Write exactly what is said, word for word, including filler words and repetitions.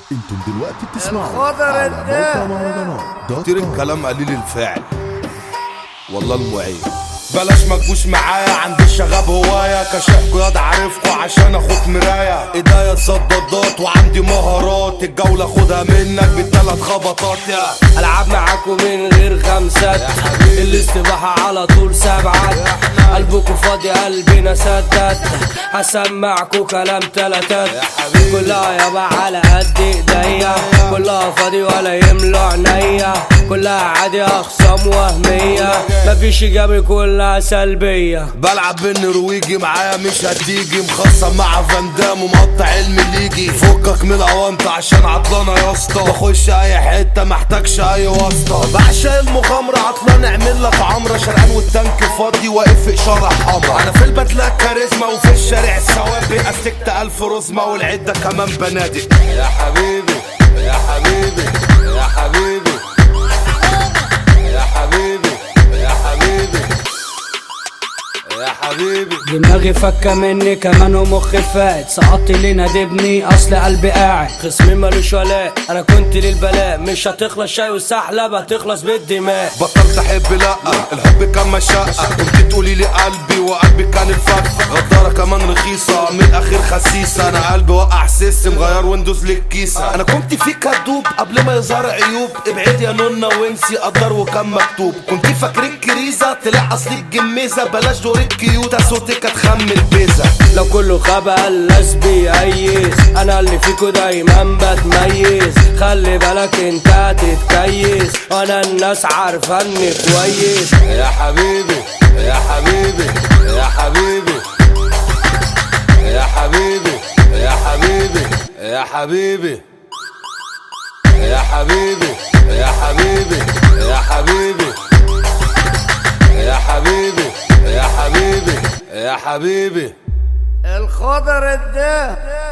انتم دلوقتي بتسمعوا الخضر على الدهب. موقع مهرجانات دوت كتير كوم. الكلام قليل الفعل، والله المعين. بلاش ما تجوش معايا، عندي الشغاب هواية كشفكوا ياض عارفكوا عشان اخد مراية. ايديا تصددات وعندي مهارات، الجولة خدها منك بالتلات خبطات. يا العب معاكم من غير خمسات، الاستباحة على طول سبعات، قلبكوا فاضي قلبنا سدد، هسمعكوا كلام تلاتات، كلها يابا على قد ايديا، كلها فاضي ولا يملى عينيا، كلها عادي اخصام وهمية، مفيش ايجابي كلها سلبية. بلعب بالنرويجي معايا مش هتيجي، مخصم مع فاندام ومقطع علم ليجي. فكك من الاونطة عشان عطلانة يا اسطى، بخش اي حتة محتاجش اي واسطة. بعشق المغامرة عطلان اعمل لك عمرة، شرقان والتانك فاضي واقف في اشارة حمرا. انا في البدلة كاريزما وفي الشارع السوابق، استكت الف رزمة والعدة كمان بنادق. يا حبيبي يا حبيبي يا حبيبي يا حبيبي يا حبيبي يا حبيبي. دماغي فكة مني كمان ومخي فات، سقطت لي نادبني اصل قلبي قاعد، خصمي مالوش ولاء، انا كنت للبلاء، مش هتخلص شاي والسحلب هتخلص بالدماء. بطلت احب لا الحب كان مشقة، كنت تقولي لي قلبي وقلبي كان الفخ، غدارة كمان رخيصة من الاخير خسيسة، انا قلبي وقع سيستم غير ويندوز للكيسة. انا كنت فيك هدوب قبل ما يظهر عيوب، ابعد يا نونا وانسي قدر وكان مكتوب، كنت فاكرين كريزة طلع اصلي الجميزة، بلاش دور الكيوتة صوتك هتخمل بيزة. لو كله خبأ الناس بيأيس، انا اللي فيكو دايما بتميز، خلي بالك انت هتتكيس، وانا الناس عارفاني كويس. يا حبيبي يا حبيبي يا حبيبي يا حبيبي يا حبيبي يا حبيبي يا حبيبي يا حبيبي يا حبيبي يا حبيبي يا حبيبي يا حبيبي. الخضر الدهب.